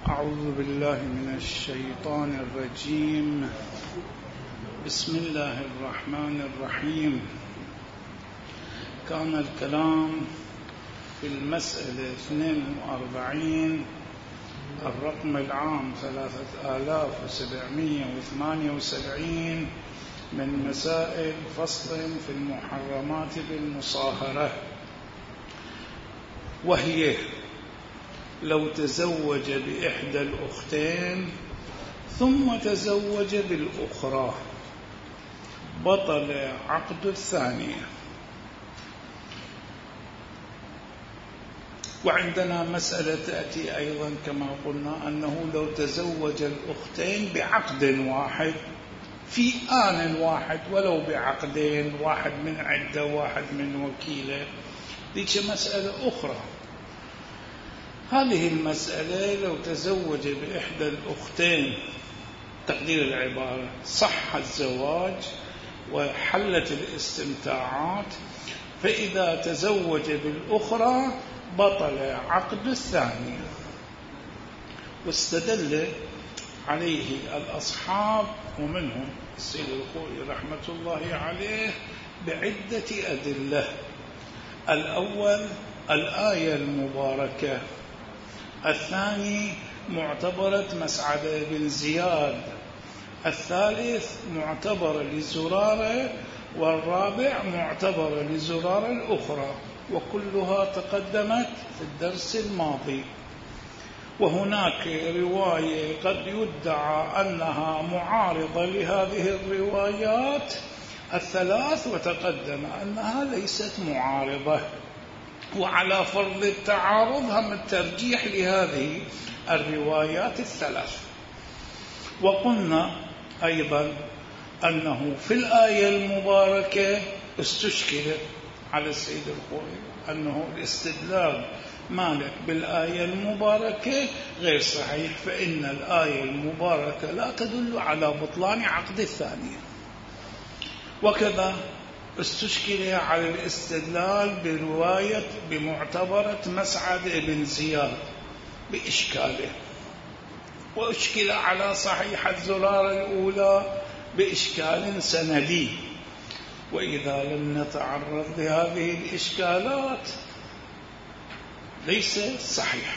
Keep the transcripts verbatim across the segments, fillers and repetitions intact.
أعوذ بالله من الشيطان الرجيم. بسم الله الرحمن الرحيم. كان الكلام في المسألة اثنين وأربعين الرقم العام ثلاثة آلاف وسبعمائة وثمانية وسبعين من مسائل فصل في المحرمات بالمصاهرة، وهي لو تزوج بإحدى الأختين ثم تزوج بالأخرى بطل عقد الثانية. وعندنا مسألة تأتي أيضا كما قلنا أنه لو تزوج الأختين بعقد واحد في آن واحد ولو بعقدين، واحد من عدة واحد من وكيلة، ديك مسألة أخرى. هذه المسألة لو تزوج بإحدى الأختين تقدير العبارة صح الزواج وحلت الاستمتاعات، فإذا تزوج بالأخرى بطل عقد الثانية. واستدل عليه الأصحاب ومنهم السيد الخوئي رحمة الله عليه بعدة أدلة. الأول الآية المباركة، الثاني معتبرة مسعد بن زياد، الثالث معتبر لزرارة، والرابع معتبر لزرارة الأخرى، وكلها تقدمت في الدرس الماضي. وهناك رواية قد يدعى أنها معارضة لهذه الروايات الثلاث، وتقدم أنها ليست معارضة، وعلى فرض التعارض هم الترجيح لهذه الروايات الثلاث. وقلنا أيضا أنه في الآية المباركة استشكل على السيد الخوئي أنه الاستدلال مالك بالآية المباركة غير صحيح، فإن الآية المباركة لا تدل على بطلان عقد الثانية. وكذا استشكل على الاستدلال برواية بمعتبرة مسعد بن زياد بإشكاله، وأشكل على صحيحة زرارة الأولى بإشكال سندي. وإذا لم نتعرض لهذه الإشكالات ليس صحيح.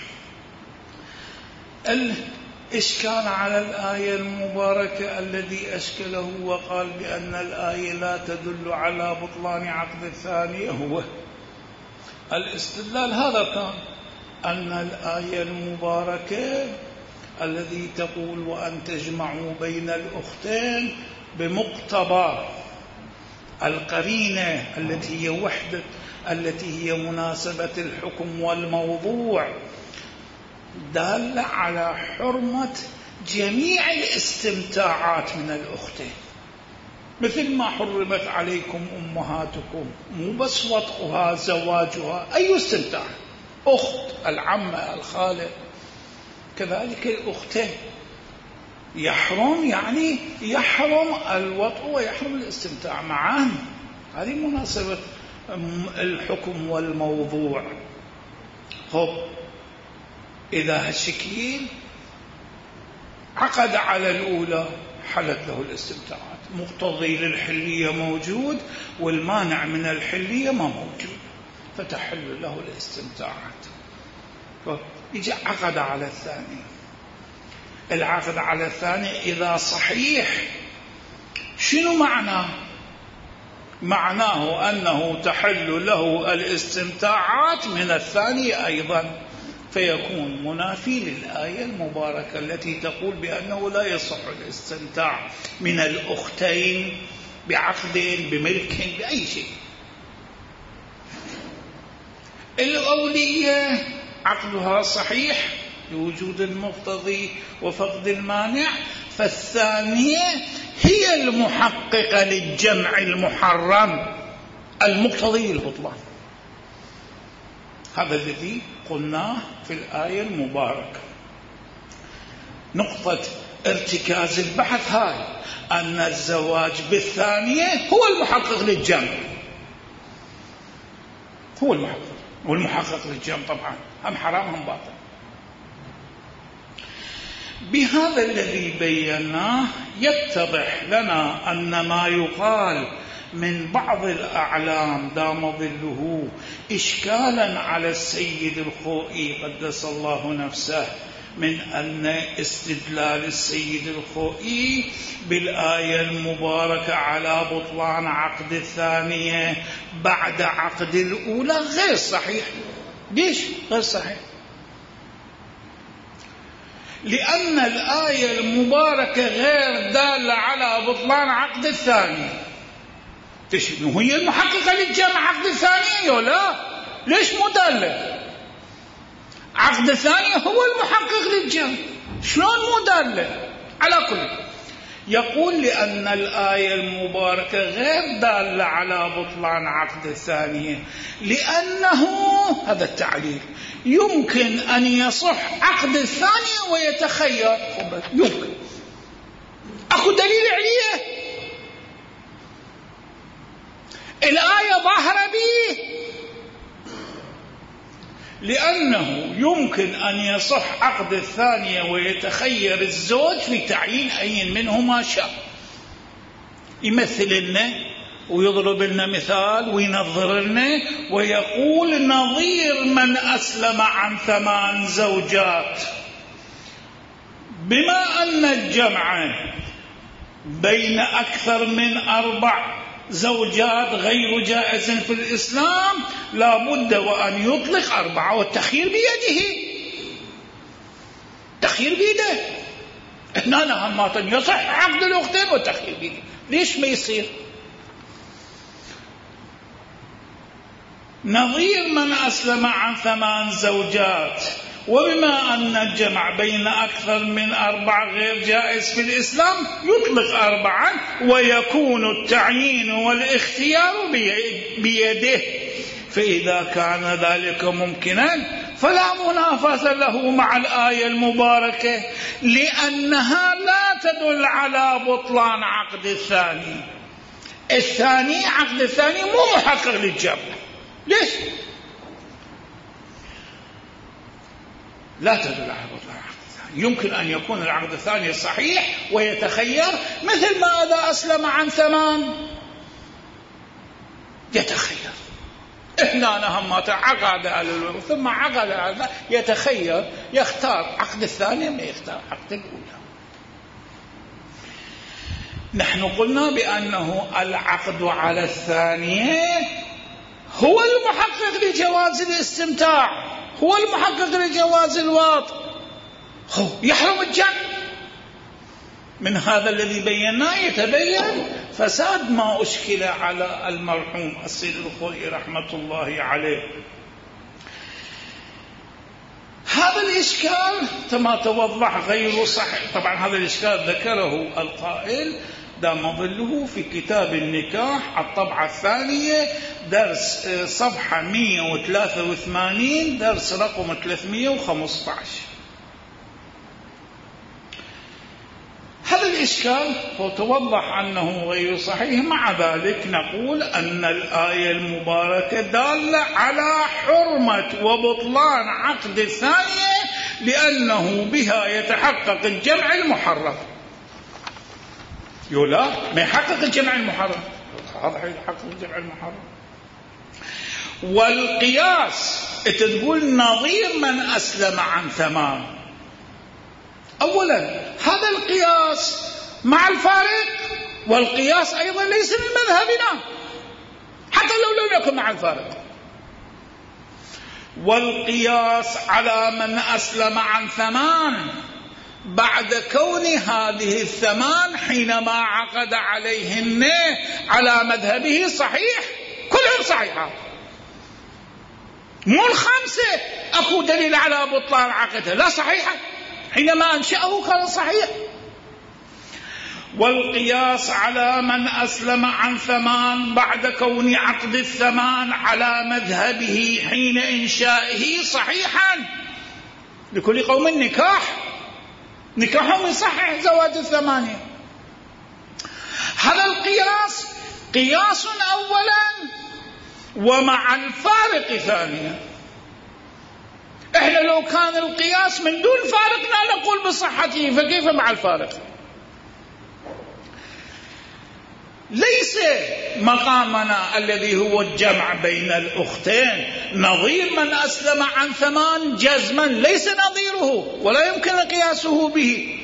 الإشكال على الآية المباركة الذي أشكله وقال بأن الآية لا تدل على بطلان عقد الثانية هو الاستدلال هذا كان أن الآية المباركة الذي تقول وأن تجمعوا بين الأختين بمقتضى القرينة التي هي وحدة التي هي مناسبة الحكم والموضوع دالة على حرمة جميع الاستمتاعات من الأختين، مثل ما حرمت عليكم أمهاتكم، مو بس وطئها زواجها، أي استمتاع، أخت العمة الخالة، كذلك الأختين يحرم، يعني يحرم الوطء ويحرم الاستمتاع معا. هذه مناسبة الحكم والموضوع. خب إذا هالشكل عقد على الأولى حلت له الاستمتاعات، مقتضي للحلية موجود والمانع من الحلية ما موجود، فتحل له الاستمتاعات. يجي عقد على الثاني. العقد على الثاني إذا صحيح شنو معناه؟ معناه أنه تحل له الاستمتاعات من الثاني أيضا، فيكون منافي للآية المباركة التي تقول بأنه لا يصح الاستمتاع من الأختين بعقد بملك بأي شيء. الأولية عقدها صحيح بوجود المقتضي وفقد المانع، فالثانية هي المحققة للجمع المحرم المقتضي للبطلان. هذا الذي قلناه في الآية المباركة. نقطة ارتكاز البحث هاي أن الزواج بالثانية هو المحقق للجمع، هو المحقق، والمحقق للجمع طبعا هم حرام هم باطل. بهذا الذي بيناه يتضح لنا أن ما يقال من بعض الأعلام دام ظله إشكالا على السيد الخوئي قدس الله نفسه، من أن استدلال السيد الخوئي بالآية المباركة على بطلان عقد الثانية بعد عقد الأولى غير صحيح. ليش غير صحيح؟ لأن الآية المباركة غير دالة على بطلان عقد الثانية. تشنو هي المحققة للجمع عقد الثانية ولا ليش مو دالة؟ عقد الثانية هو المحقق للجمع، شلون مو دالة؟ على كل يقول لأن الآية المباركة غير دالة على بطلان عقد الثانية لأنه هذا التعليل يمكن أن يصح عقد الثانية ويتخير. يمكن أخو دليل عليه الآية ظاهرة به، لأنه يمكن أن يصح عقد الثانية ويتخير الزوج في تعيين أي منهما شاء. يمثل لنا ويضرب لنا مثال وينظر لنا ويقول نظير من أسلم عن ثمان زوجات، بما أن الجمع بين أكثر من أربع زوجات غير جائز في الإسلام لا بد وأن يطلق أربعة، والتخيير بيده. تخيير بيده هنا نهمات يصح عقد الأختين والتخيير بيده. ليش ما يصير؟ نظير من أسلم عن ثمان زوجات، وبما أن الجمع بين أكثر من أربع غير جائز في الإسلام يطلق أربعا ويكون التعيين والاختيار بيده. فإذا كان ذلك ممكنا فلا منافاة له مع الآية المباركة، لأنها لا تدل على بطلان عقد الثاني. الثاني عقد الثاني مو محقق للجمع. ليش؟ لا تدل على بطلان العقد الثاني. يمكن أن يكون العقد الثاني صحيح ويتخير، مثل ما إذا أسلم عن ثمان يتخير. إحنا نهمات عقد على ثم عقد على يتخير، يختار عقد الثاني ما يختار عقد الأولى. نحن قلنا بأنه العقد على الثانية هو المحقق لجواز الاستمتاع، هو المحقق لجواز الواطء، هو يحرم الجمع. من هذا الذي بيناه يتبين فساد ما أشكل على المرحوم السيد الخوئي رحمة الله عليه. هذا الإشكال كما توضح غير صحيح. طبعا هذا الإشكال ذكره القائل دام ظله في كتاب النكاح الطبعة الثانية درس صفحة مئة وثلاثة وثمانين درس رقم ثلاثمئة وخمسة عشر. هذا الإشكال توضح أنه غير صحيح. مع ذلك نقول أن الآية المباركة دالة على حرمة وبطلان عقد الثانية لأنه بها يتحقق الجمع المحرم. يولا ما يحقق الجمع المحرم، هذا يحقق الجمع المحرم. والقياس تقول نظير من أسلم عن ثمان. أولا هذا القياس مع الفارق، والقياس أيضا ليس من مذهبنا حتى لو لم يكن مع الفارق. والقياس على من أسلم عن ثمان بعد كون هذه الثمان حينما عقد عليهن على مذهبه صحيح، كلهم صحيحات، مو الخمسة أكو دليل على بطلان عقدها، لا صحيحة، حينما أنشأه كان صحيح. والقياس على من أسلم عن ثمان بعد كون عقد الثمان على مذهبه حين إنشائه صحيحا. لكل قوم نكاح، نكاحهم يصحح زواج الثمانية. هذا القياس قياس أولا ومع الفارق ثانيا. إحنا لو كان القياس من دون فارق لا نقول بصحته، فكيف مع الفارق؟ ليس مقامنا الذي هو الجمع بين الأختين نظير من أسلم عن ثمان جزما، ليس نظيره ولا يمكن قياسه به،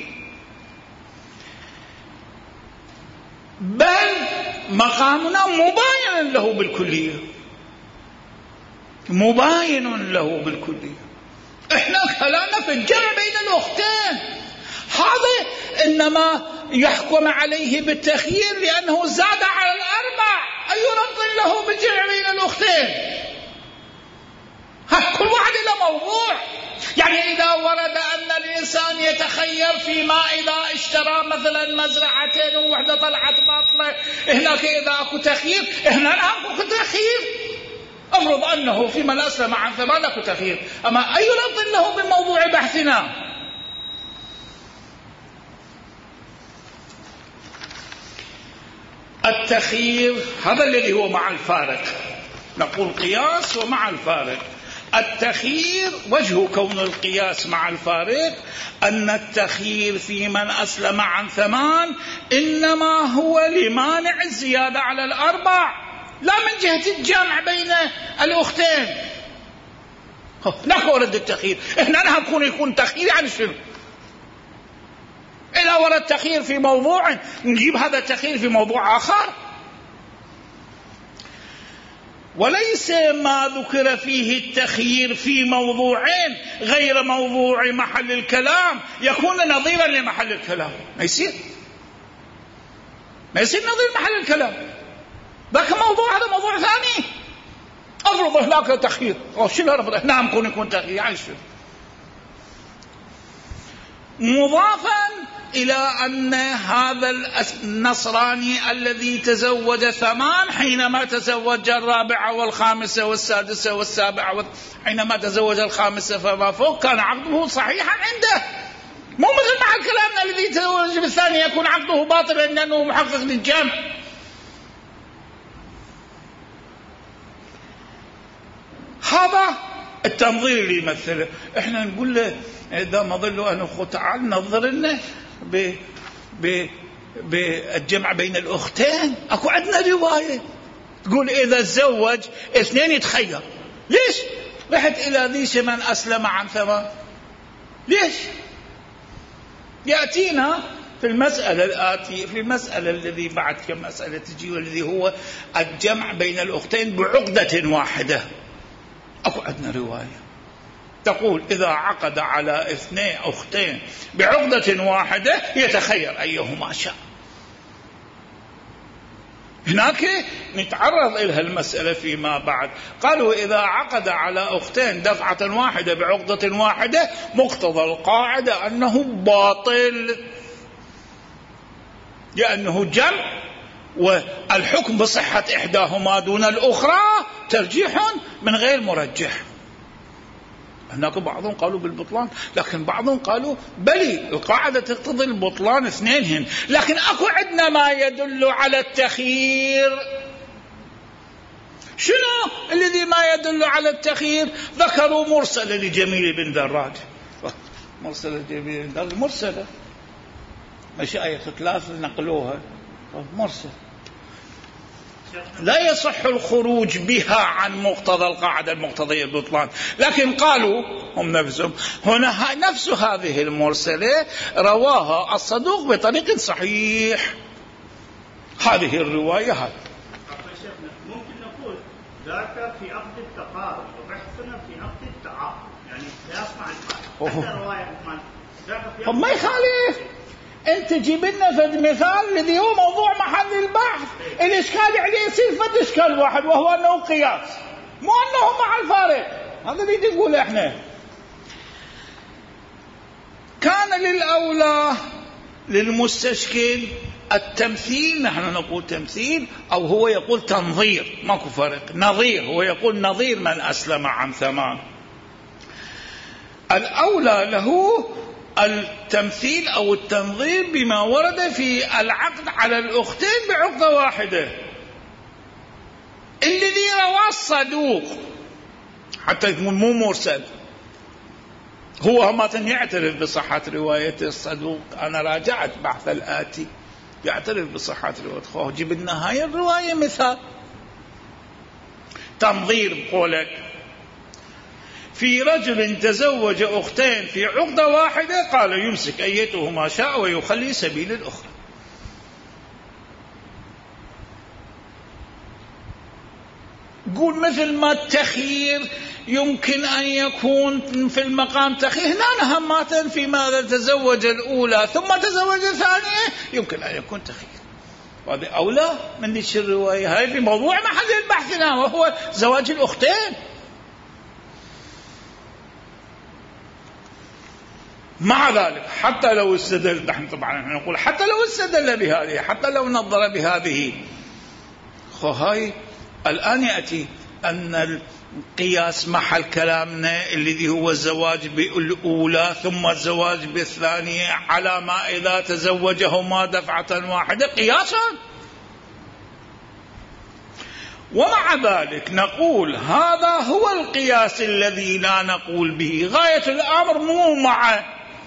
بل مقامنا مباين له بالكلية، مباين له بالكلية. احنا كلامنا في الجمع بين الأختين، هذا إنما يحكم عليه بالتخيير لأنه زاد على الأربع، أي ربط له بالجمع بين الأختين؟ كل واحد له موضوع. يعني إذا ورد أن الإنسان يتخير فيما إذا اشترى مثلا مزرعتين ووحدة طلعت باطلة، هناك إذا أكو تخيير، هنا أكو تخيير. أفرض أنه في من أسلم عن ثمان أكو تخيير، أما أي ربط له بموضوع بحثنا؟ التخيير هذا الذي هو مع الفارق، نقول قياس ومع الفارق. التخيير وجه كون القياس مع الفارق أن التخيير في من أسلم عن ثمان إنما هو لمانع الزيادة على الأربع، لا من جهة الجمع بين الأختين. هناك ورد التخيير، إحنا نكون يكون تخيير عن شنو؟ إذا ورد التخيير في موضوع نجيب هذا التخيير في موضوع آخر. وليس ما ذكر فيه التخيير في موضوعين غير موضوع محل الكلام يكون نظيرا لمحل الكلام، ما يصير ما يصير نظير محل الكلام، ذاك موضوع هذا موضوع ثاني. أفرض هناك تخيير، أو شنو رفض؟ نعم كون يكون تخيير يعني شنو؟ مضافا إلى أن هذا النصراني الذي تزوج ثمان حينما تزوج الرابعة والخامسة والسادسة والسابعة، حينما تزوج الخامسة فما فوق كان عقده صحيحا عنده، مو مثل مع كلامنا الذي تزوج بالثاني يكون عقده باطلا لأنه محقق للجامع. هذا التنظير اللي يمثله. احنا نقول له إذا ما ظلوا أن أخو تعال نظر لنا بالجمع بين الأختين. أكو عندنا رواية تقول إذا تزوج اثنين يتخير. ليش؟ رحت إلى ذي من أسلم عن ثمان. ليش؟ يأتينا في المسألة الآتية، في المسألة الذي بعد كم مسألة تجي، والذي هو الجمع بين الأختين بعقدة واحدة. أكو عندنا رواية تقول إذا عقد على اثنين أختين بعقدة واحدة يتخير أيهما شاء. هناك نتعرض إلى المسألة فيما بعد. قالوا إذا عقد على أختين دفعة واحدة بعقدة واحدة مقتضى القاعدة أنه باطل، لأنه جمع والحكم بصحة إحداهما دون الأخرى ترجيح من غير مرجح. هناك بعضهم قالوا بالبطلان، لكن بعضهم قالوا بلي القاعدة تقتضي البطلان اثنينهن، لكن أكو عندنا ما يدل على التخيير. شنو الذي ما يدل على التخيير؟ ذكروا مرسلة لجميل بن دراج، مرسلة لجميل بن دراج مرسلة مشايخ ثلاثة نقلوها مرسل، لا يصح الخروج بها عن مقتضى القاعدة المقتضية البطلان، لكن قالوا هم نفسهم هنا نفس هذه المرسلة رواها الصدوق بطريق صحيح. هذه الرواية هذه ممكن نقول ذاك في عقد التقارب وبحثنا في عقد التعاقد، يعني خلاف مع الحال. حتى رواية عثمان ذاك في ما يخالف. انت جيب لنا فد مثال الذي هو موضوع محل البحث، الاشكال عليه يصير فد اشكال واحد وهو انه قياس، مو انه مع الفارق. هذا اللي نقول احنا كان للاولى للمستشكل التمثيل، نحن نقول تمثيل او هو يقول تنظير، ماكو فرق. نظير هو يقول نظير من اسلم عن ثمان. الاولى له التمثيل أو التنظير بما ورد في العقد على الأختين بعقدة واحدة، الذي رواه الصدوق حتى يكون مو مرسل. هو ما يعترف بصحة رواية الصدوق. أنا راجعت بحث الآتي يعترف بصحة رواية. جيب لنا هاي الرواية مثال تنظير بقولك: في رجل تزوج أختين في عقدة واحدة، قال يمسك أيتهما شاء ويخلي سبيل الأخرى. قول مثل ما التخيير يمكن أن يكون في المقام تخيير، هنا همات في ماذا تزوج الأولى ثم تزوج الثانية يمكن أن يكون تخيير. وهذا أولى من ذيك الرواية. هاي في موضوع محل البحثنا وهو زواج الأختين. مع ذلك حتى لو استدل، نحن طبعا نقول حتى لو استدل بهذه، حتى لو نظر بهذه، خو هاي الآن يأتي أن القياس محل كلامنا الذي هو الزواج بالأولى ثم الزواج بالثانية على ما إذا تزوجهما دفعة واحدة قياسا. ومع ذلك نقول هذا هو القياس الذي لا نقول به. غاية الأمر مو مع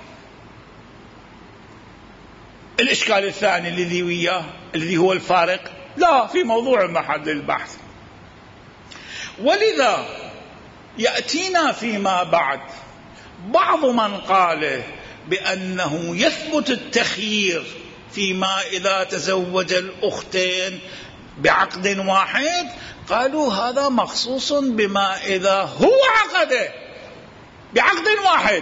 الإشكال الثاني الذي وياه الذي هو الفارق، لا، في موضوع محل البحث. ولذا يأتينا فيما بعد بعض من قال بأنه يثبت التخيير فيما إذا تزوج الأختين بعقد واحد، قالوا هذا مخصوص بما إذا هو عقده بعقد واحد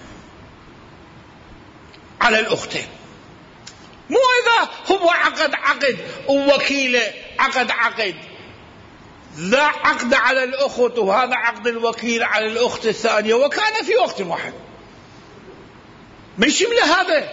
على الأختين، مو إذا هو عقد عقد ووكيله عقد عقد، ذا عقد على الأخت وهذا عقد الوكيل على الأخت الثانية وكان في وقت واحد، من شمل هذا.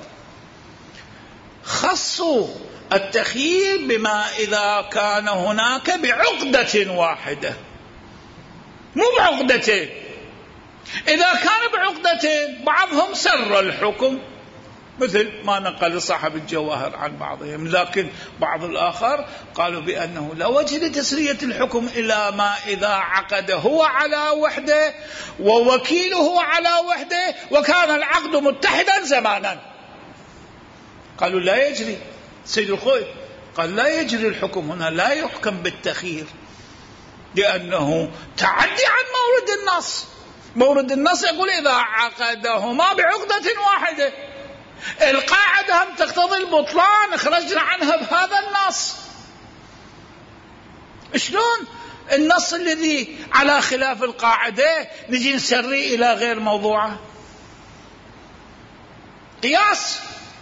خصوا التخيير بما إذا كان هناك بعقدة واحدة مو بعقدتين. إذا كان بعقدتين بعضهم سر الحكم مثل ما نقل صاحب الجواهر عن بعضهم، لكن بعض الآخر قالوا بأنه لا وجه لتسرية الحكم إلا ما إذا عقد هو على وحده ووكيله على وحده وكان العقد متحدا زمانا. قالوا لا يجري. سيد الخوي قال لا يجري الحكم هنا، لا يحكم بالتخيير لأنه تعدي عن مورد النص. مورد النص يقول إذا عقدهما بعقدة واحدة. القاعدة هم تقتضي البطلان، خرجنا عنها بهذا النص. شلون النص الذي على خلاف القاعدة نجي نسري إلى غير موضوعه؟ قياس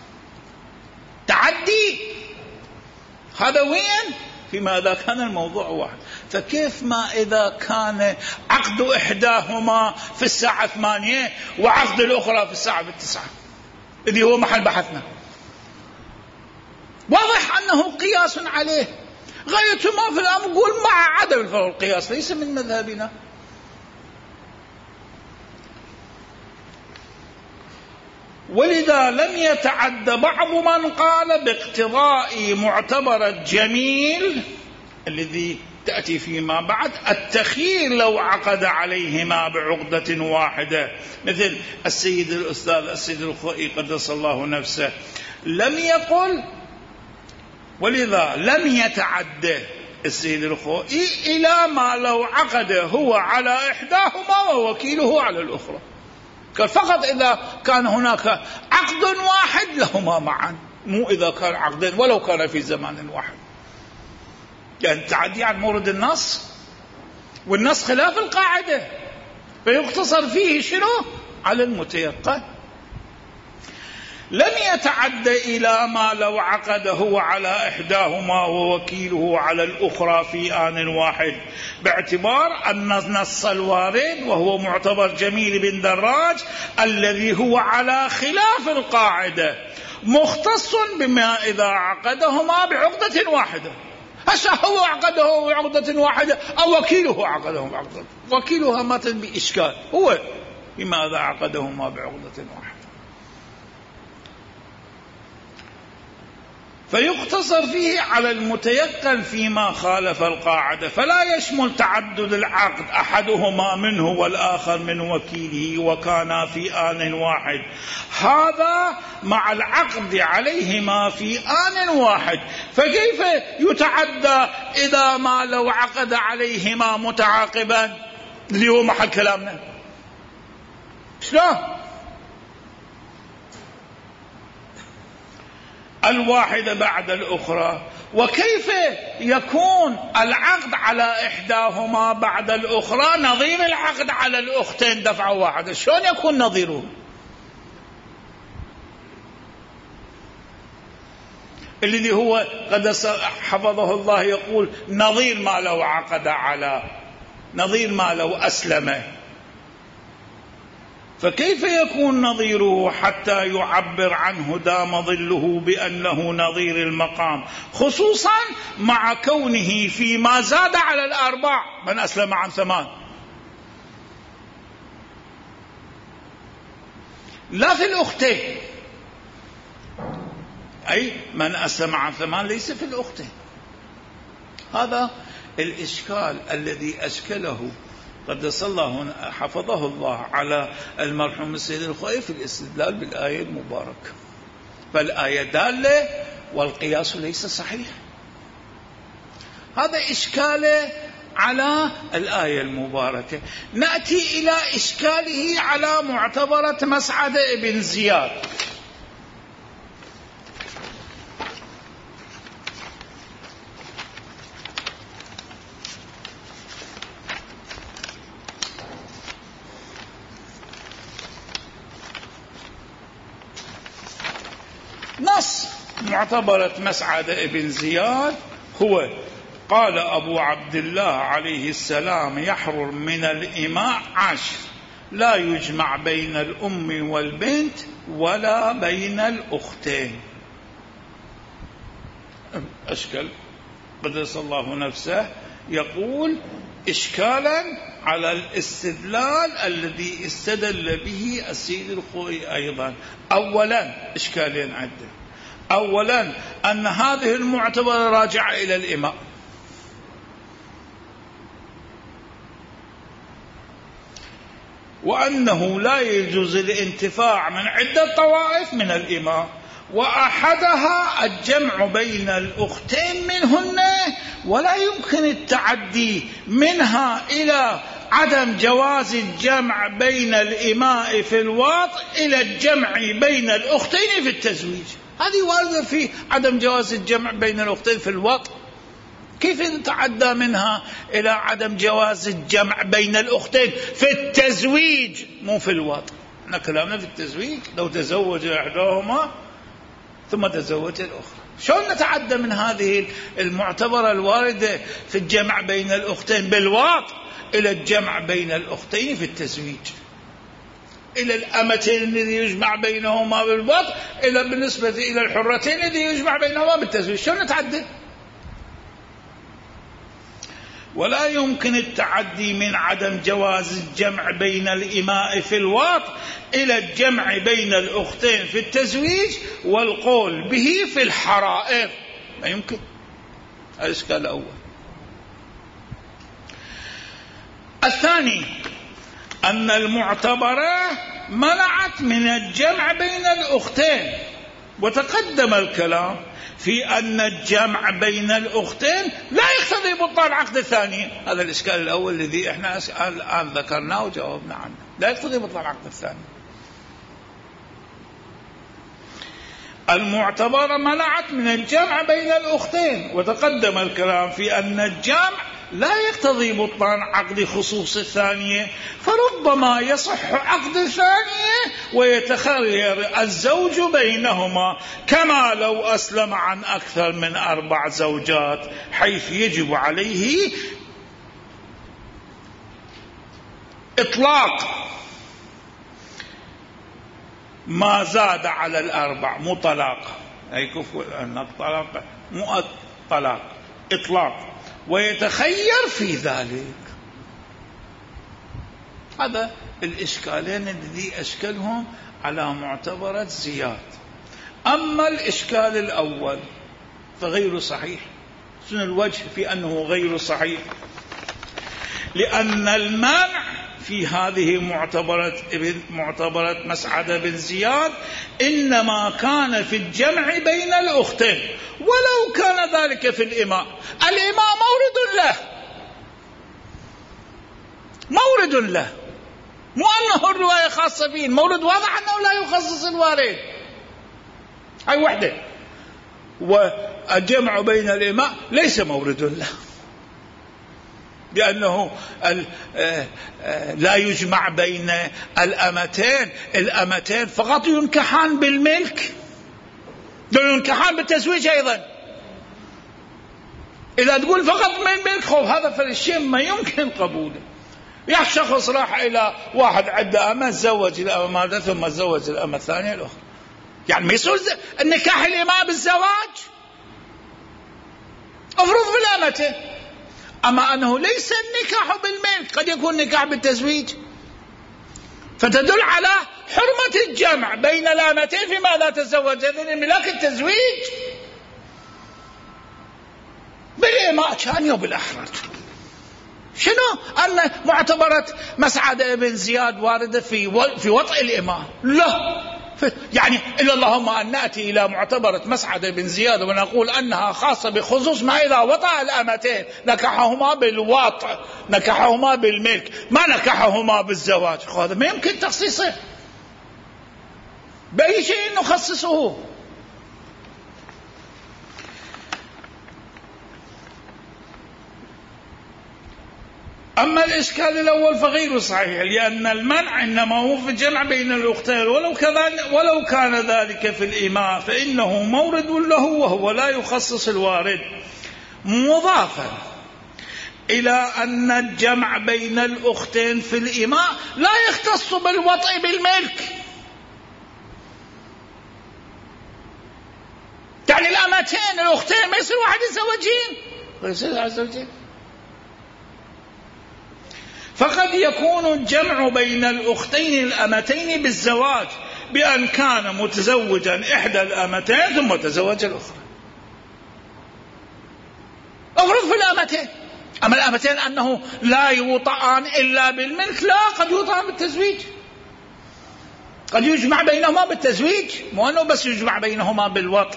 تعدي. هذا وين؟ فيما إذا كان الموضوع واحد. فكيف ما إذا كان عقد إحداهما في الساعة ثمانية وعقد الأخرى في الساعة التسعة، الذي هو محل بحثنا؟ واضح أنه قياس عليه. غاية ما في الأمر نقول مع عدم الفرق، القياس ليس من مذهبنا. ولذا لم يتعد بعض من قال باقتضاء معتبر الجميل الذي تأتي فيما بعد التخيير لو عقد عليهما بعقدة واحدة، مثل السيد الأستاذ السيد الخوئي قدس الله نفسه لم يقل، ولذا لم يتعد السيد الخوئي إلى ما لو عقد هو على إحداهما ووكيله على الأخرى. قال فقط إذا كان هناك عقد واحد لهما معا، مو إذا كان عقدين ولو كان في زمان واحد، يعني تعدي عن مورد النص، والنص خلاف القاعدة فيقتصر فيه شنو؟ على المتيقن. لم يتعد إلى ما لو عقد هو على إحداهما ووكيله على الأخرى في آن واحد، باعتبار أن النص الوارد وهو معتبر جميل بن دراج الذي هو على خلاف القاعدة مختص بما إذا عقدهما بعقدة واحدة. هسه هو عقده بعقدة واحدة أو وكيله عقده بعقدة، وكيلها ما تنبي إشكال، هو بماذا عقدهما بعقدة واحدة. فيقتصر فيه على المتيقن فيما خالف القاعدة، فلا يشمل تعدد العقد أحدهما منه والآخر من وكيله وكانا في آن واحد، هذا مع العقد عليهما في آن واحد. فكيف يتعدى إذا ما لو عقد عليهما متعاقبا اللي هو محل كلامنا؟ شلون؟ الواحدة بعد الأخرى. وكيف يكون العقد على إحداهما بعد الأخرى نظير العقد على الأختين دفعة واحدة؟ شلون يكون نظيره؟ الذي هو قد حفظه الله يقول نظير ما لو عقد على، نظير ما لو أسلم. فكيف يكون نظيره حتى يعبر عنه دام ظله بأنه نظير المقام، خصوصا مع كونه فيما زاد على الأربع من أسلم عن ثمان، لا في الأختين. أي من أسلم عن ثمان ليس في الأختين. هذا الإشكال الذي أشكله قدس الله حفظه الله على المرحوم السيد الخوئي في الاستدلال بالآية المباركة. فالآية دالة والقياس ليس صحيح. هذا إشكاله على الآية المباركة. نأتي إلى إشكاله على معتبرة مسعد بن زياد. نص معتبرة مسعد بن زياد هو قال أبو عبد الله عليه السلام يحرم من الإماء عشر، لا يجمع بين الأم والبنت ولا بين الأختين. أشكال قدس الله نفسه يقول إشكالا على الاستدلال الذي استدل به السيد الخوئي أيضا. أولا إشكالين عدة. أولا أن هذه المعتبرة راجعة إلى الإماء، وأنه لا يجوز الانتفاع من عدة طوائف من الإماء، وأحدها الجمع بين الأختين منهن، ولا يمكن التعدي منها إلى عدم جواز الجمع بين الإماء في الوطء إلى الجمع بين الأختين في التزويج. هذه واردة في عدم جواز الجمع بين الأختين في الوطء. كيف نتعدى منها إلى عدم جواز الجمع بين الأختين في التزويج مو في الوطء؟ احنا كلامنا في التزويج، لو تزوج إحداهما ثم تزوج الأخرى. شلون نتعدى من هذه المعتبرة الواردة في الجمع بين الأختين بالوطء إلى الجمع بين الأختين في التزويج، إلى الأمتين الذي يجمع بينهما بالوطء، إلى بالنسبة إلى الحرتين الذي يجمع بينهما بالتزويج؟ شلون نتعدى؟ ولا يمكن التعدي من عدم جواز الجمع بين الإماء في الوطء إلى الجمع بين الأختين في التزويج والقول به في الحرائر. ما يمكن. الإشكال الأول. الثاني أن المعتبرة منعت من الجمع بين الأختين، وتقدم الكلام في أن الجمع بين الأختين لا يقتضي بطلان العقد الثاني. هذا الإشكال الأول الذي احنا الآن ذكرناه وجاوبنا عنه. لا يقتضي بطلان العقد الثاني. المعتبرة منعت من الجمع بين الأختين، وتقدم الكلام في أن الجمع لا يقتضي بطلان عقد خصوص الثانية، فربما يصح عقد الثانية ويتخير الزوج بينهما، كما لو أسلم عن أكثر من أربع زوجات، حيث يجب عليه إطلاق ما زاد على الأربع، مو طلاق، أي كفو أن طلاق مو طلاق، إطلاق، ويتخير في ذلك. هذا الإشكالين الذي أشكلهم على معتبرة زياد. أما الإشكال الأول فغير صحيح. شنو الوجه في أنه غير صحيح؟ لأن المانع في هذه معتبرة معتبرة مسعد بن زياد إنما كان في الجمع بين الأختين، ولو كان ذلك في الإماء. الإماء مورد له، مورد له، مو أنه الرواية خاصة فيه، المورد واضح أنه لا يخصص الوارد. هاي وحدة. والجمع بين الإماء ليس مورد له، لأنه لا يجمع بين الأمتين. الأمتين فقط ينكحان بالملك، ينكحان بالتزويج أيضا. إذا تقول فقط بالملك خوف هذا فالشيء ما يمكن قبوله. يا شخص راح إلى واحد عنده أمة، تزوج الأمة مالته ثم تزوج الأمة الثانية الأخرى، يعني ما يصير النكاح الإماء بالزواج، أفرض بالأمتين. أما أنه ليس النكاح بالملك، قد يكون نكاح بالتزويج، فتدل على حرمة الجمع بين الأمتين فيما لا تزوج هذين ملاك التزويج بالإماء كان وبالأحرار. شنو أن معتبرة مسعد بن زياد واردة في في وطئ الإماء؟ لا، يعني إلا اللهم أن نأتي إلى معتبرة مسعد بن زياد ونقول أنها خاصة بخصوص ما إذا وطأ الأمتين نكحهما بالوطء، نكحهما بالملك، ما نكحهما بالزواج. هذا ما يمكن تخصيصه بأي شيء نخصصه. أما الإشكال الأول فغير صحيح، لأن المنع إنما هو في الجمع بين الأختين، ولو كان, ولو كان ذلك في الإماء فإنه مورد له وهو لا يخصص الوارد، مضافا إلى أن الجمع بين الأختين في الإماء لا يختص بالوطء بالملك. يعني الأمتين الأختين ما يصير واحد يتزوجين، ما يصير يتزوجين. فقد يكون الجمع بين الأختين الأمتين بالزواج بأن كان متزوجا إحدى الأمتين ثم تزوج الأخرى. أفرض في الأمتين. أما الأمتين أنه لا يوطئان إلا بالملك، لا، قد يوطئان بالتزويج، قد يجمع بينهما بالتزويج، مو أنه بس يجمع بينهما بالوطء.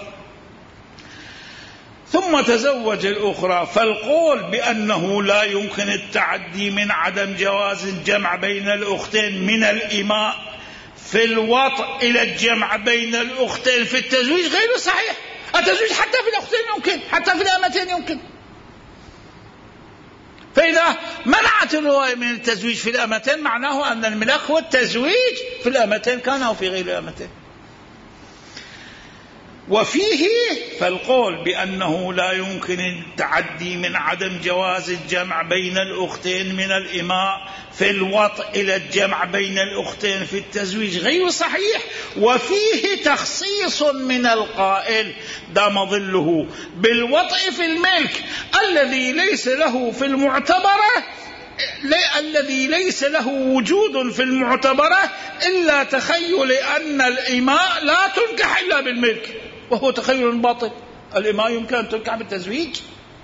ثم تزوج الأخرى، فالقول بأنه لا يمكن التعدي من عدم جواز الجمع بين الأختين من الإماء في الوطء إلى الجمع بين الأختين في التزويج غير صحيح. التزويج حتى في الأختين يمكن، حتى في الأمتين يمكن. فإذا منعت الرواية من التزويج في الأمتين معناه أن الملاك هو التزويج في الأمتين كان أو في غير الأمتين. وفيه فالقول بأنه لا يمكن التعدي من عدم جواز الجمع بين الأختين من الإماء في الوطء إلى الجمع بين الأختين في التزويج غير صحيح. وفيه تخصيص من القائل دام ظله بالوطء في الملك الذي ليس له في المعتبرة الذي ليس له وجود في المعتبرة إلا تخيل أن الإماء لا تنكح إلا بالملك، وهو تخيل باطل. الإماء يمكن أن تنكح بالتزويج،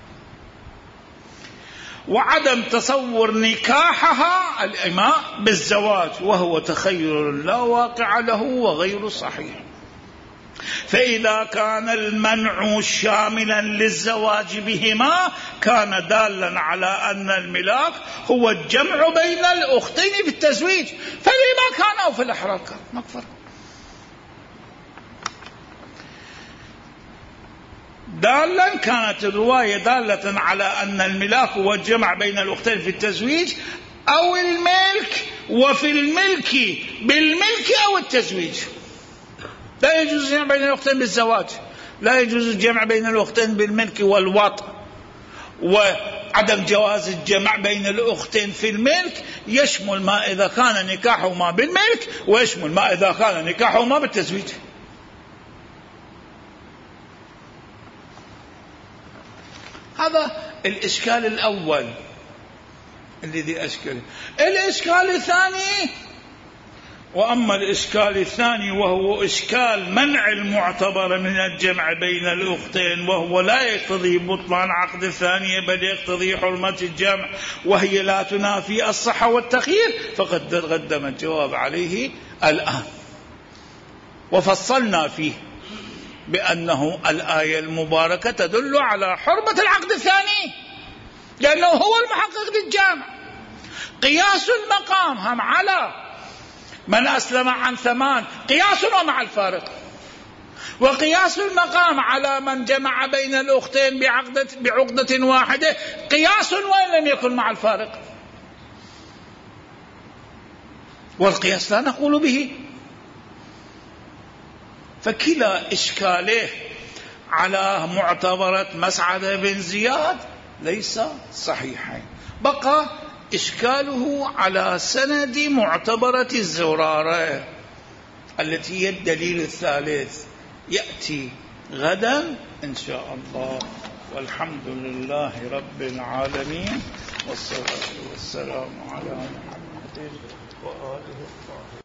وعدم تصور نكاحها الإماء بالزواج وهو تخيل لا واقع له وغير صحيح. فإذا كان المنع شاملا للزواج بهما كان دالا على أن الملاك هو الجمع بين الأختين في التزويج، فالإماء كان أو في الأحرار كان مكفر. دالا كانت الرواية دالة على أن الملاك هو الجمع بين الأختين في التزويج أو الملك، وفي الملك بالملك أو التزويج. لا يجوز الجمع بين الأختين بالزواج، لا يجوز الجمع بين الأختين بالملك والوطء. وعدم جواز الجمع بين الأختين في الملك يشمل ما إذا كان نكاحهما بالملك، ويشمل ما إذا كان نكاحهما بالتزويج. هذا الإشكال الأول الذي أشكل. الإشكال الثاني وأما الإشكال الثاني وهو إشكال منع المعتبر من الجمع بين الأختين، وهو لا يقتضي بطلان عقد الثانية بل يقتضي حرمة الجمع، وهي لا تنافي الصحة والتخيير، فقد تقدم الجواب عليه الآن، وفصلنا فيه بأنه الآية المباركة تدل على حرمة العقد الثاني لأنه هو المحقق للجمع. قياس المقام هم على من أسلم عن ثمان قياس ومع الفارق، وقياس المقام على من جمع بين الأختين بعقدة, بعقدة واحدة قياس وإن لم يكن مع الفارق، والقياس لا نقول به. فكلا إشكاله على معتبرة مسعد بن زياد ليس صحيحين. بقى إشكاله على سند معتبرة الزرارة التي هي الدليل الثالث، يأتي غدا إن شاء الله، والحمد لله رب العالمين، والصلاة والسلام على محمد وآله الطاهرين.